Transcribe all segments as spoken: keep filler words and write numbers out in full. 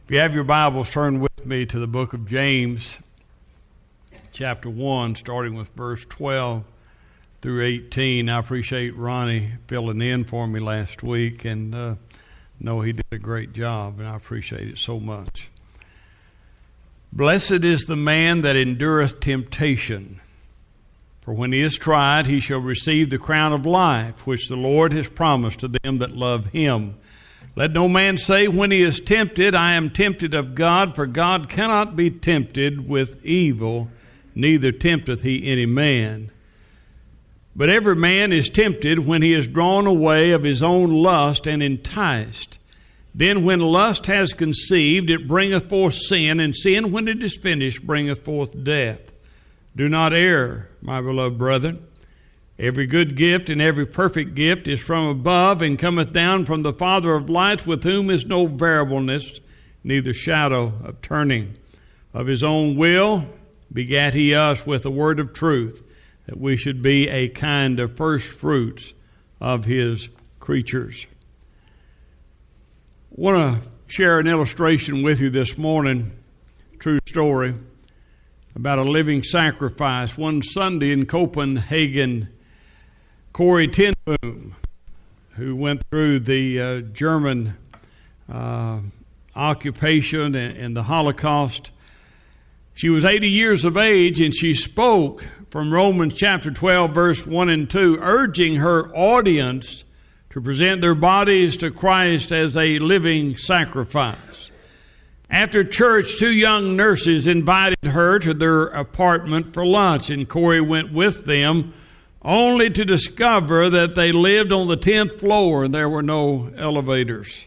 If you have your Bibles, turn with me to the book of James, chapter one, starting with verse twelve through eighteen. I appreciate Ronnie filling in for me last week, and uh, know he did a great job, and I appreciate it so much. Blessed is the man that endureth temptation, for when he is tried, he shall receive the crown of life, which the Lord has promised to them that love him. Let no man say when he is tempted, I am tempted of God, for God cannot be tempted with evil, neither tempteth he any man. But every man is tempted when he is drawn away of his own lust and enticed. Then when lust has conceived, it bringeth forth sin, and sin, when it is finished, bringeth forth death. Do not err, my beloved brethren. Every good gift and every perfect gift is from above, and cometh down from the Father of lights, with whom is no variableness, neither shadow of turning. Of his own will begat he us with the word of truth, that we should be a kind of first fruits of his creatures. I want to share an illustration with you this morning, true story, about a living sacrifice. One Sunday in Copenhagen, Corrie ten Boom, who went through the uh, German uh, occupation and, and the Holocaust, she was eighty years of age, and she spoke from Romans chapter twelve, verse one and two, urging her audience to present their bodies to Christ as a living sacrifice. After church, two young nurses invited her to their apartment for lunch, and Corrie went with them, only to discover that they lived on the tenth floor and there were no elevators.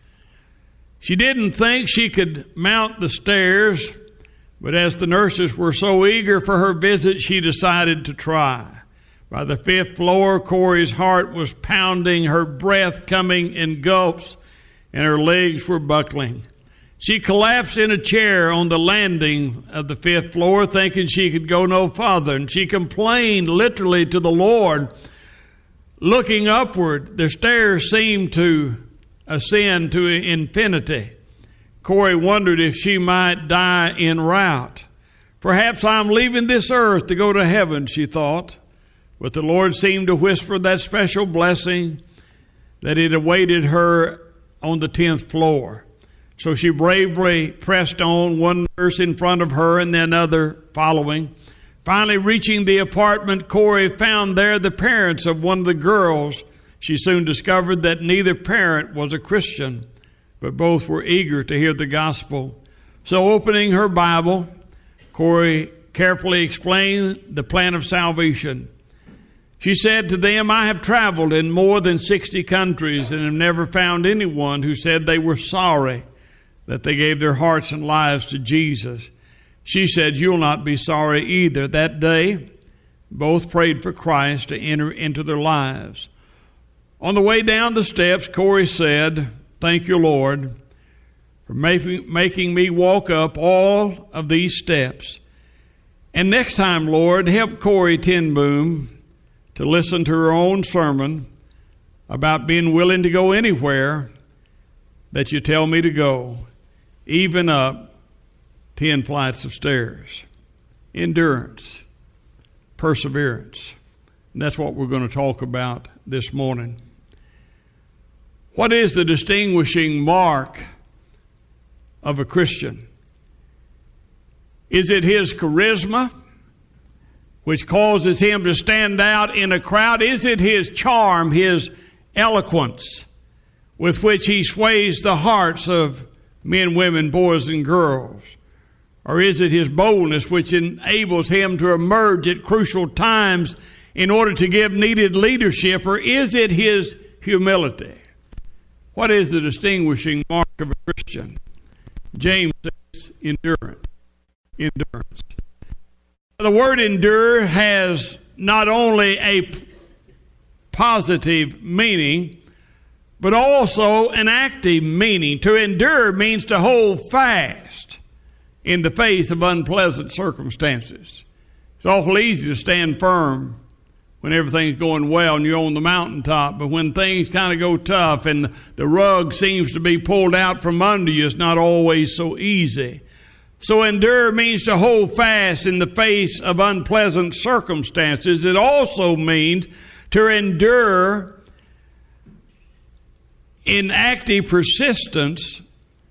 She didn't think she could mount the stairs, but as the nurses were so eager for her visit, she decided to try. By the fifth floor, Corrie's heart was pounding, her breath coming in gulps, and her legs were buckling. She collapsed in a chair on the landing of the fifth floor, thinking she could go no farther. And she complained literally to the Lord. Looking upward, the stairs seemed to ascend to infinity. Corrie wondered if she might die en route. Perhaps I'm leaving this earth to go to heaven, she thought. But the Lord seemed to whisper that special blessing that it awaited her on the tenth floor. So she bravely pressed on, one nurse in front of her and then another following. Finally reaching the apartment, Corrie found there the parents of one of the girls. She soon discovered that neither parent was a Christian, but both were eager to hear the gospel. So opening her Bible, Corrie carefully explained the plan of salvation. She said to them, I have traveled in more than sixty countries and have never found anyone who said they were sorry that they gave their hearts and lives to Jesus. She said, you'll not be sorry either. That day, both prayed for Christ to enter into their lives. On the way down the steps, Corrie said, thank you, Lord, for making, making me walk up all of these steps. And next time, Lord, help Corrie ten Boom to listen to her own sermon about being willing to go anywhere that you tell me to go, even up ten flights of stairs. Endurance, perseverance. And that's what we're going to talk about this morning. What is the distinguishing mark of a Christian? Is it his charisma, which causes him to stand out in a crowd? Is it his charm, his eloquence, with which he sways the hearts of men, women, boys, and girls? Or is it his boldness which enables him to emerge at crucial times in order to give needed leadership? Or is it his humility? What is the distinguishing mark of a Christian? James says endurance. Endurance. The word endure has not only a positive meaning, but also an active meaning. To endure means to hold fast in the face of unpleasant circumstances. It's awful easy to stand firm when everything's going well and you're on the mountaintop. But when things kind of go tough and the rug seems to be pulled out from under you, it's not always so easy. So endure means to hold fast in the face of unpleasant circumstances. It also means to endure in active persistence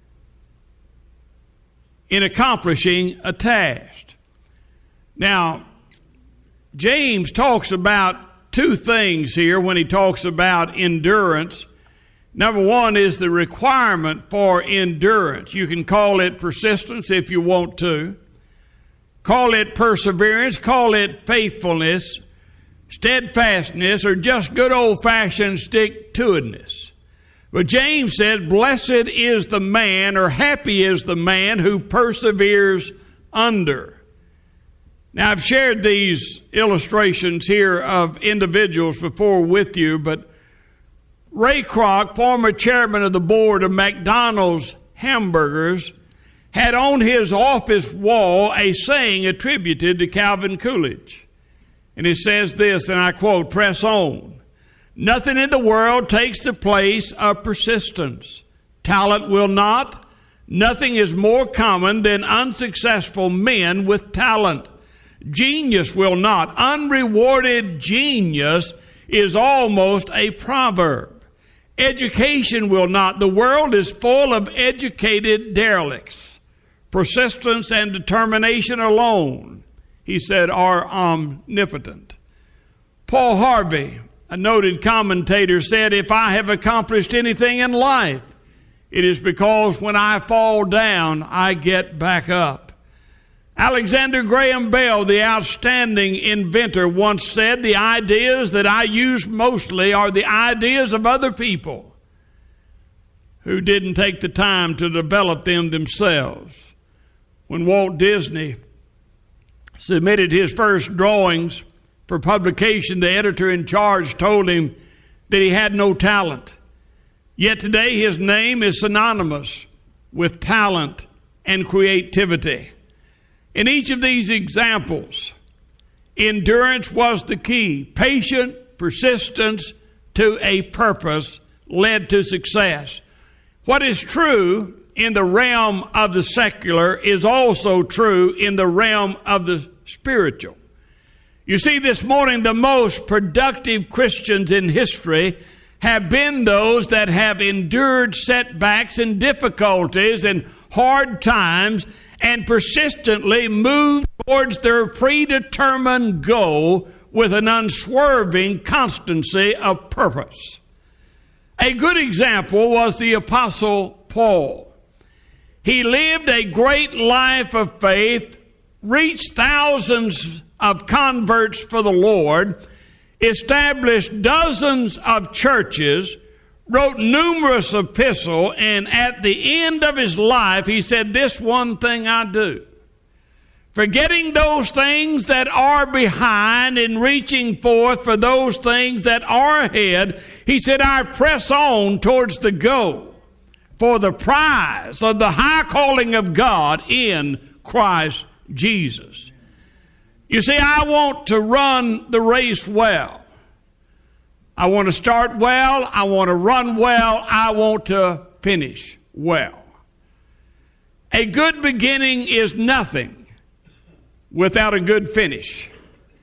in accomplishing a task. Now, James talks about two things here when he talks about endurance. Number one is the requirement for endurance. You can call it persistence if you want to. Call it perseverance, call it faithfulness, steadfastness, or just good old-fashioned stick-to-itness. But James says, blessed is the man, or happy is the man who perseveres under. Now, I've shared these illustrations here of individuals before with you, but Ray Kroc, former chairman of the board of McDonald's Hamburgers, had on his office wall a saying attributed to Calvin Coolidge. And it says this, and I quote, "Press on. Nothing in the world takes the place of persistence. Talent will not. Nothing is more common than unsuccessful men with talent. Genius will not. Unrewarded genius is almost a proverb. Education will not. The world is full of educated derelicts. Persistence and determination alone," he said, "are omnipotent." Paul Harvey, a noted commentator, said, "If I have accomplished anything in life, it is because when I fall down, I get back up." Alexander Graham Bell, the outstanding inventor, once said, "The ideas that I use mostly are the ideas of other people who didn't take the time to develop them themselves." When Walt Disney submitted his first drawings for publication, the editor in charge told him that he had no talent. Yet today his name is synonymous with talent and creativity. In each of these examples, endurance was the key. Patient persistence to a purpose led to success. What is true in the realm of the secular is also true in the realm of the spiritual. You see, this morning, the most productive Christians in history have been those that have endured setbacks and difficulties and hard times and persistently moved towards their predetermined goal with an unswerving constancy of purpose. A good example was the Apostle Paul. He lived a great life of faith, reached thousands of converts for the Lord, established dozens of churches, wrote numerous epistles, and at the end of his life, he said, "This one thing I do, forgetting those things that are behind and reaching forth for those things that are ahead," he said, "I press on towards the goal for the prize of the high calling of God in Christ Jesus." You see, I want to run the race well. I want to start well. I want to run well. I want to finish well. A good beginning is nothing without a good finish.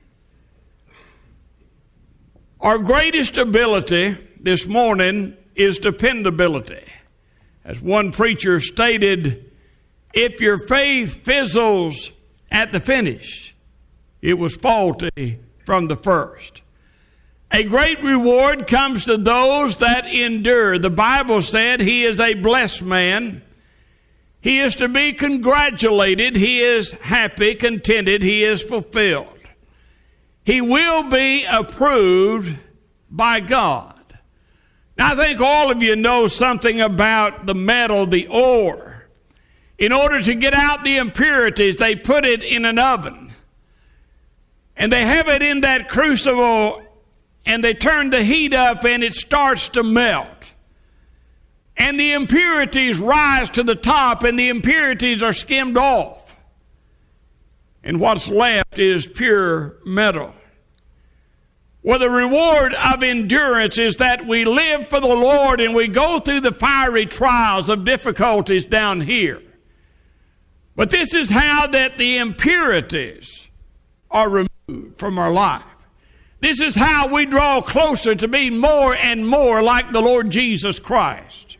Our greatest ability this morning is dependability. As one preacher stated, if your faith fizzles at the finish, it was faulty from the first. A great reward comes to those that endure. The Bible said he is a blessed man. He is to be congratulated. He is happy, contented. He is fulfilled. He will be approved by God. Now, I think all of you know something about the metal, the ore. In order to get out the impurities, they put it in an oven. And they have it in that crucible, and they turn the heat up, and it starts to melt. And the impurities rise to the top, and the impurities are skimmed off. And what's left is pure metal. Well, the reward of endurance is that we live for the Lord and we go through the fiery trials of difficulties down here. But this is how that the impurities are removed from our life. This is how we draw closer to be more and more like the Lord Jesus Christ.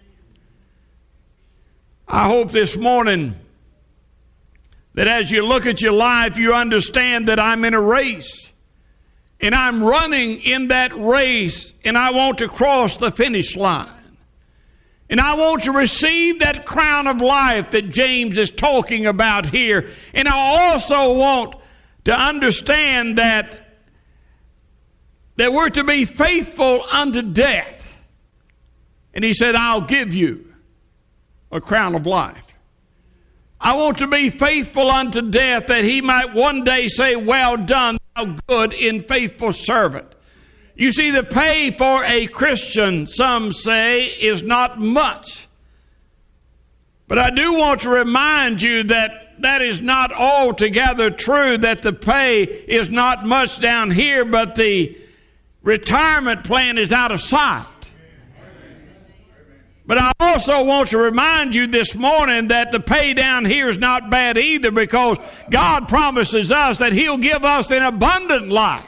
I hope this morning that as you look at your life, you understand that I'm in a race. And I'm running in that race, and I want to cross the finish line. And I want to receive that crown of life that James is talking about here. And I also want to understand that, that we're to be faithful unto death. And he said, I'll give you a crown of life. I want to be faithful unto death, that he might one day say, well done, thou good and faithful servant. You see, the pay for a Christian, some say, is not much. But I do want to remind you that that is not altogether true, that the pay is not much down here, but the retirement plan is out of sight. But I also want to remind you this morning that the pay down here is not bad either, because God promises us that he'll give us an abundant life.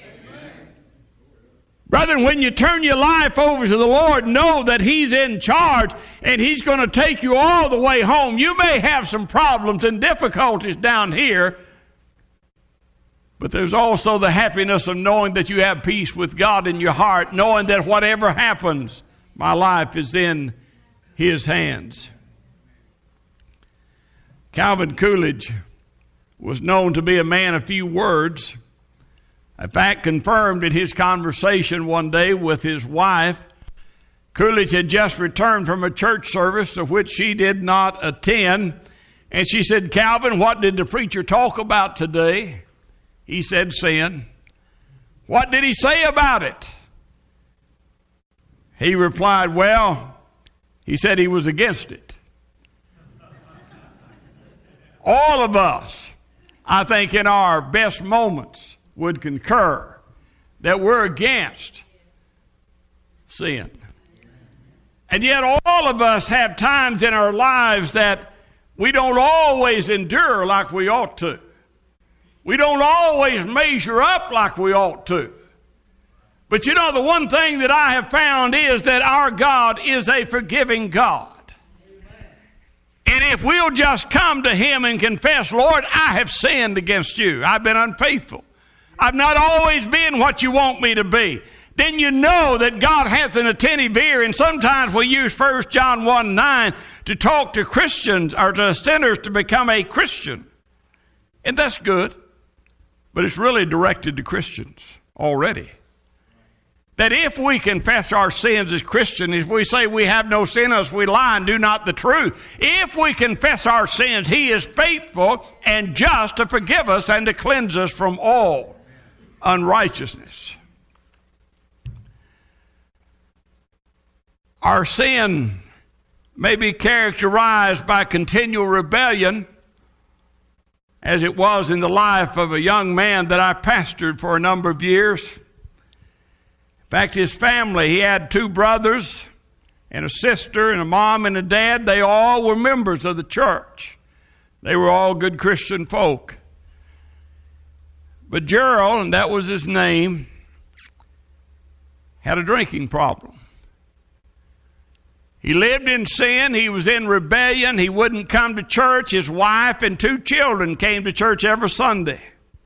Brethren, when you turn your life over to the Lord, know that he's in charge and he's going to take you all the way home. You may have some problems and difficulties down here, but there's also the happiness of knowing that you have peace with God in your heart, knowing that whatever happens, my life is in his hands. Calvin Coolidge was known to be a man of few words. In fact, confirmed in his conversation one day with his wife, Coolidge had just returned from a church service to which she did not attend. And she said, Calvin, what did the preacher talk about today? He said, sin. What did he say about it? He replied, well, he said he was against it. All of us, I think, in our best moments would concur that we're against sin. And yet all of us have times in our lives that we don't always endure like we ought to. We don't always measure up like we ought to. But you know, the one thing that I have found is that our God is a forgiving God. Amen. And if we'll just come to him and confess, Lord, I have sinned against you. I've been unfaithful. I've not always been what you want me to be. Then you know that God hath an attentive ear. And sometimes we use First John one nine to talk to Christians or to sinners to become a Christian. And that's good. But it's really directed to Christians already. That if we confess our sins as Christians, if we say we have no sin in us, we lie and do not the truth. If we confess our sins, he is faithful and just to forgive us and to cleanse us from all unrighteousness. Our sin may be characterized by continual rebellion, as it was in the life of a young man that I pastored for a number of years. In fact, his family, he had two brothers and a sister and a mom and a dad. They all were members of the church. They were all good Christian folk. But Gerald, and that was his name, had a drinking problem. He lived in sin. He was in rebellion. He wouldn't come to church. His wife and two children came to church every Sunday.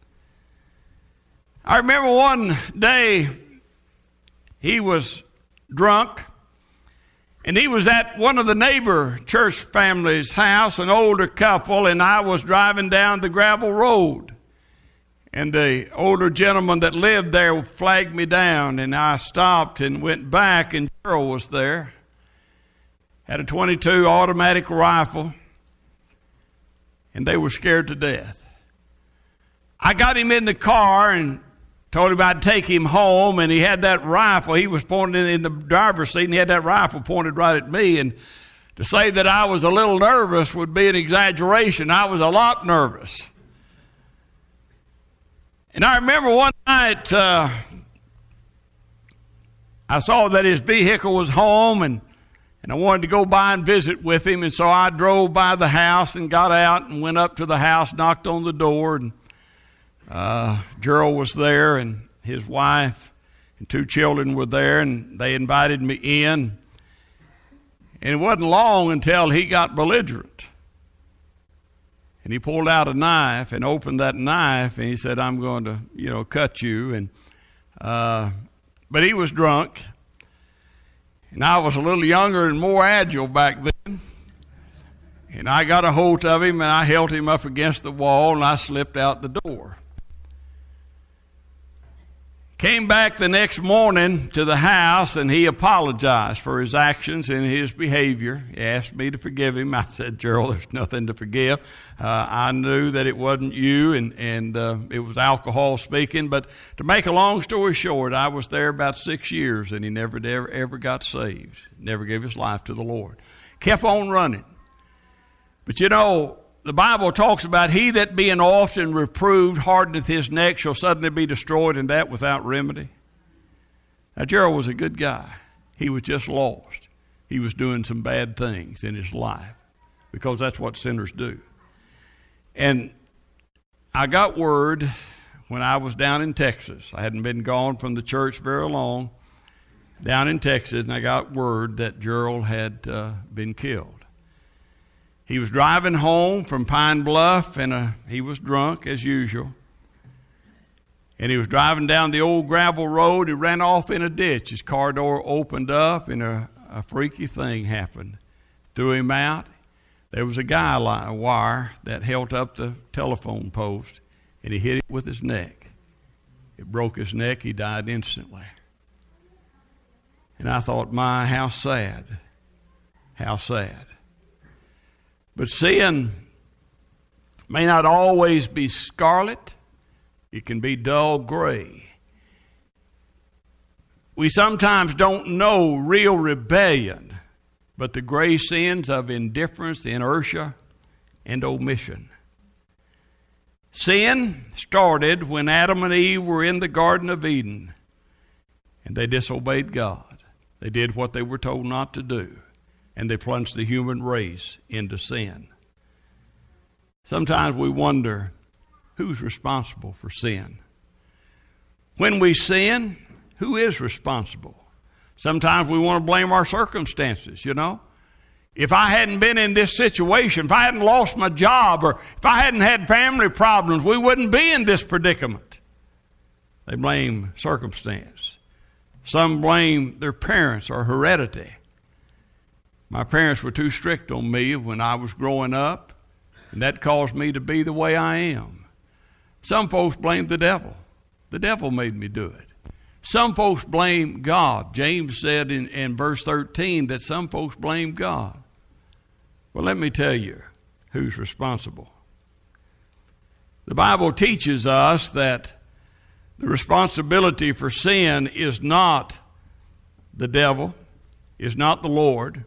I remember one day he was drunk, and he was at one of the neighbor church family's house, an older couple, and I was driving down the gravel road. And the older gentleman that lived there flagged me down, and I stopped and went back, and Gerald was there. Had a twenty-two automatic rifle, and they were scared to death. I got him in the car and told him I'd take him home, and he had that rifle. He was pointed in the driver's seat, and he had that rifle pointed right at me. And to say that I was a little nervous would be an exaggeration. I was a lot nervous. And I remember one night, uh, I saw that his vehicle was home, and, and I wanted to go by and visit with him. And so I drove by the house and got out and went up to the house, knocked on the door, and uh, Gerald was there, and his wife and two children were there, and they invited me in. And it wasn't long until he got belligerent. And he pulled out a knife and opened that knife, and he said, I'm going to, you know, cut you. And uh, but he was drunk. And I was a little younger and more agile back then. And I got a hold of him, and I held him up against the wall, and I slipped out the door. Came back the next morning to the house, and he apologized for his actions and his behavior. He asked me to forgive him. I said, Gerald, there's nothing to forgive. Uh, I knew that it wasn't you, and, and uh, it was alcohol speaking. But to make a long story short, I was there about six years, and he never, ever, ever got saved. Never gave his life to the Lord. Kept on running. But you know, the Bible talks about he that being often reproved hardeneth his neck shall suddenly be destroyed, and that without remedy. Now, Gerald was a good guy. He was just lost. He was doing some bad things in his life because that's what sinners do. And I got word when I was down in Texas. I hadn't been gone from the church very long, down in Texas, and I got word that Gerald had uh, been killed. He was driving home from Pine Bluff, and uh, he was drunk as usual. And he was driving down the old gravel road. He ran off in a ditch. His car door opened up, and a, a freaky thing happened. Threw him out. There was a guy line, a wire that held up the telephone post, and he hit it with his neck. It broke his neck. He died instantly. And I thought, my, how sad. How sad. But sin may not always be scarlet. It can be dull gray. We sometimes don't know real rebellion, but the gray sins of indifference, inertia, and omission. Sin started when Adam and Eve were in the Garden of Eden, and they disobeyed God. They did what they were told not to do. And they plunged the human race into sin. Sometimes we wonder, who's responsible for sin? When we sin, who is responsible? Sometimes we want to blame our circumstances, you know. If I hadn't been in this situation, if I hadn't lost my job, or if I hadn't had family problems, we wouldn't be in this predicament. They blame circumstance. Some blame their parents or heredity. My parents were too strict on me when I was growing up, and that caused me to be the way I am. Some folks blame the devil. The devil made me do it. Some folks blame God. James said in, in verse thirteen that some folks blame God. Well, let me tell you who's responsible. The Bible teaches us that the responsibility for sin is not the devil, is not the Lord.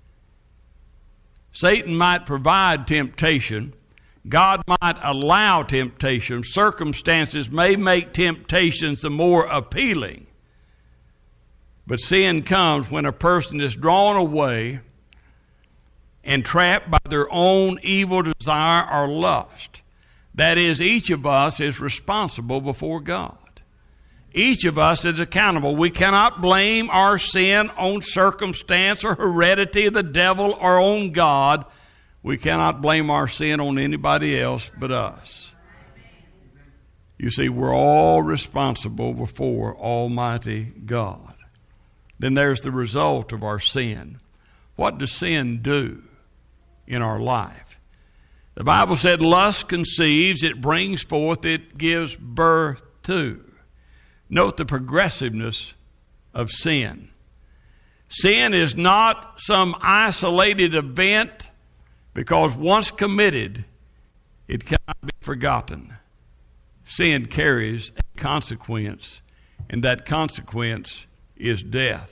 Satan might provide temptation. God might allow temptation. Circumstances may make temptations the more appealing. But sin comes when a person is drawn away and trapped by their own evil desire or lust. That is, each of us is responsible before God. Each of us is accountable. We cannot blame our sin on circumstance or heredity, the devil, or on God. We cannot blame our sin on anybody else but us. You see, we're all responsible before Almighty God. Then there's the result of our sin. What does sin do in our life? The Bible said lust conceives, it brings forth, it gives birth to. Note the progressiveness of sin. Sin is not some isolated event, because once committed, it cannot be forgotten. Sin carries a consequence, and that consequence is death.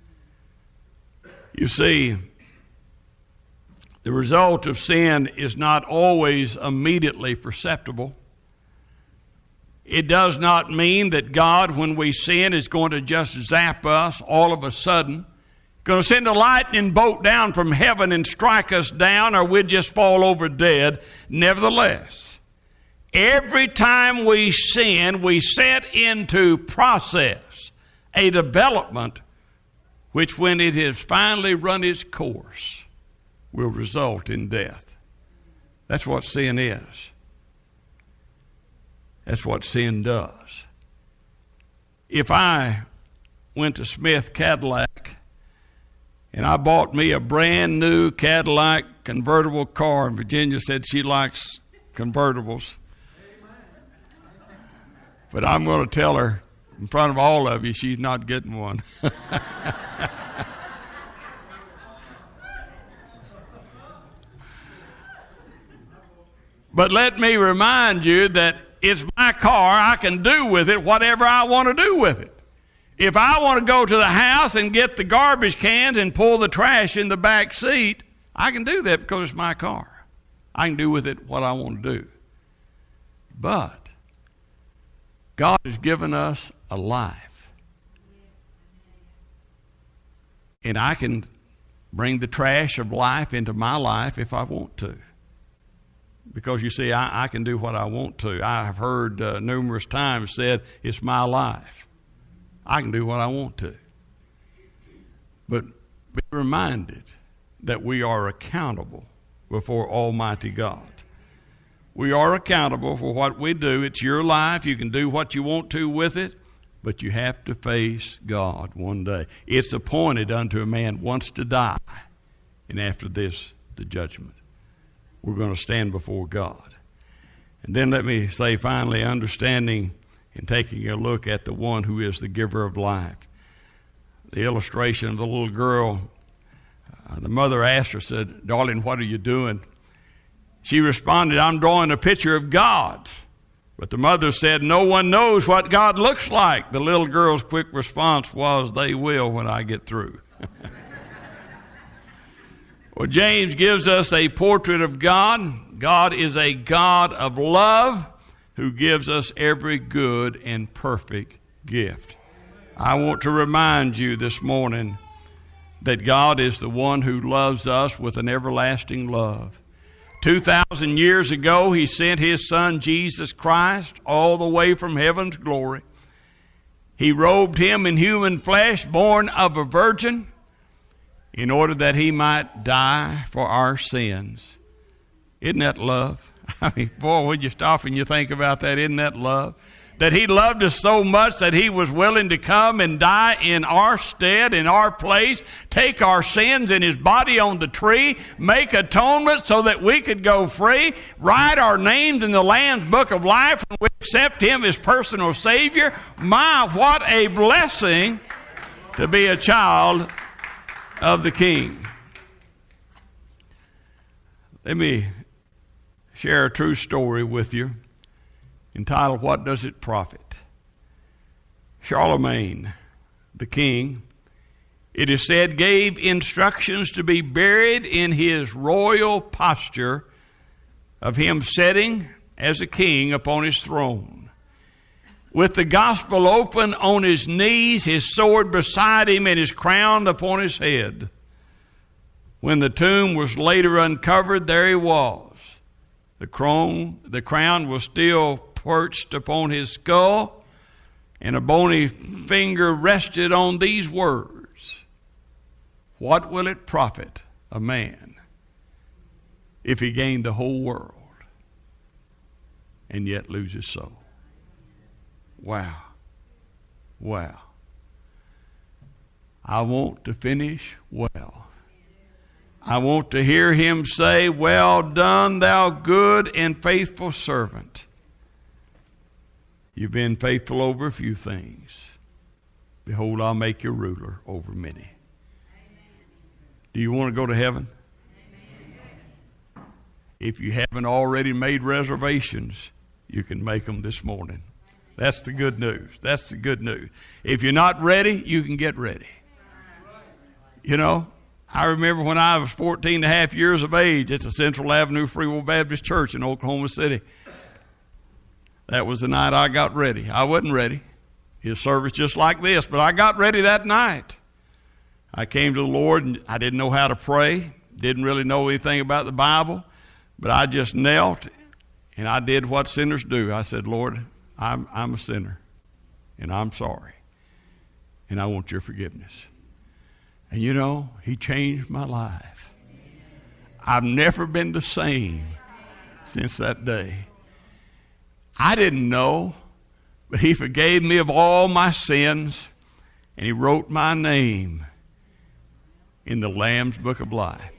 You see, the result of sin is not always immediately perceptible. It does not mean that God, when we sin, is going to just zap us all of a sudden, going to send a lightning bolt down from heaven and strike us down, or we'd just fall over dead. Nevertheless, every time we sin, we set into process a development which, when it has finally run its course, will result in death. That's what sin is. That's what sin does. If I went to Smith Cadillac and I bought me a brand new Cadillac convertible car, and Virginia said she likes convertibles, but I'm going to tell her in front of all of you she's not getting one. But let me remind you that it's my car. I can do with it whatever I want to do with it. If I want to go to the house and get the garbage cans and pull the trash in the back seat, I can do that because it's my car. I can do with it what I want to do. But God has given us a life. And I can bring the trash of life into my life if I want to. Because, you see, I, I can do what I want to. I have heard uh, numerous times said, it's my life. I can do what I want to. But be reminded that we are accountable before Almighty God. We are accountable for what we do. It's your life. You can do what you want to with it, but you have to face God one day. It's appointed unto a man once to die, and after this, the judgment. We're going to stand before God. And then let me say finally, understanding and taking a look at the one who is the giver of life. The illustration of the little girl, uh, the mother asked her, said, "Darling, what are you doing?" She responded, "I'm drawing a picture of God." But the mother said, "No one knows what God looks like." The little girl's quick response was, "They will when I get through." Well, James gives us a portrait of God. God is a God of love who gives us every good and perfect gift. I want to remind you this morning that God is the one who loves us with an everlasting love. Two thousand years ago, He sent His Son, Jesus Christ, all the way from heaven's glory. He robed Him in human flesh, born of a virgin, in order that He might die for our sins. Isn't that love? I mean, boy, when you stop and you think about that, isn't that love? That He loved us so much that He was willing to come and die in our stead, in our place, take our sins in His body on the tree, make atonement so that we could go free, write our names in the Lamb's Book of Life, and we accept Him as personal Savior. My, what a blessing to be a child of the King. Let me share a true story with you entitled, "What Does It Profit?" Charlemagne, the king, it is said, gave instructions to be buried in his royal posture of him sitting as a king upon his throne, with the gospel open on his knees, his sword beside him, and his crown upon his head. When the tomb was later uncovered, there he was. The crown, the crown was still perched upon his skull, and a bony finger rested on these words: "What will it profit a man if he gain the whole world and yet lose his soul?" Wow. Wow. I want to finish well. I want to hear Him say, "Well done, thou good and faithful servant. You've been faithful over a few things. Behold, I'll make you ruler over many." Do you want to go to heaven? If you haven't already made reservations, you can make them this morning. That's the good news. That's the good news. If you're not ready, you can get ready. You know, I remember when I was fourteen and a half years of age at the Central Avenue Free Will Baptist Church in Oklahoma City. That was the night I got ready. I wasn't ready. His service just like this, but I got ready that night. I came to the Lord, and I didn't know how to pray, didn't really know anything about the Bible, but I just knelt, and I did what sinners do. I said, Lord, I'm, I'm a sinner, and I'm sorry, and I want your forgiveness. And you know, he changed my life. I've never been the same since that day. I didn't know, but he forgave me of all my sins, and he wrote my name in the Lamb's Book of Life.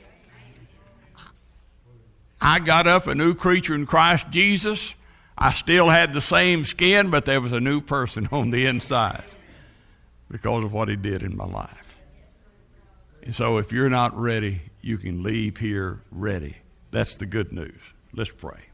I got up a new creature in Christ Jesus. I still had the same skin, but there was a new person on the inside because of what he did in my life. And so if you're not ready, you can leave here ready. That's the good news. Let's pray.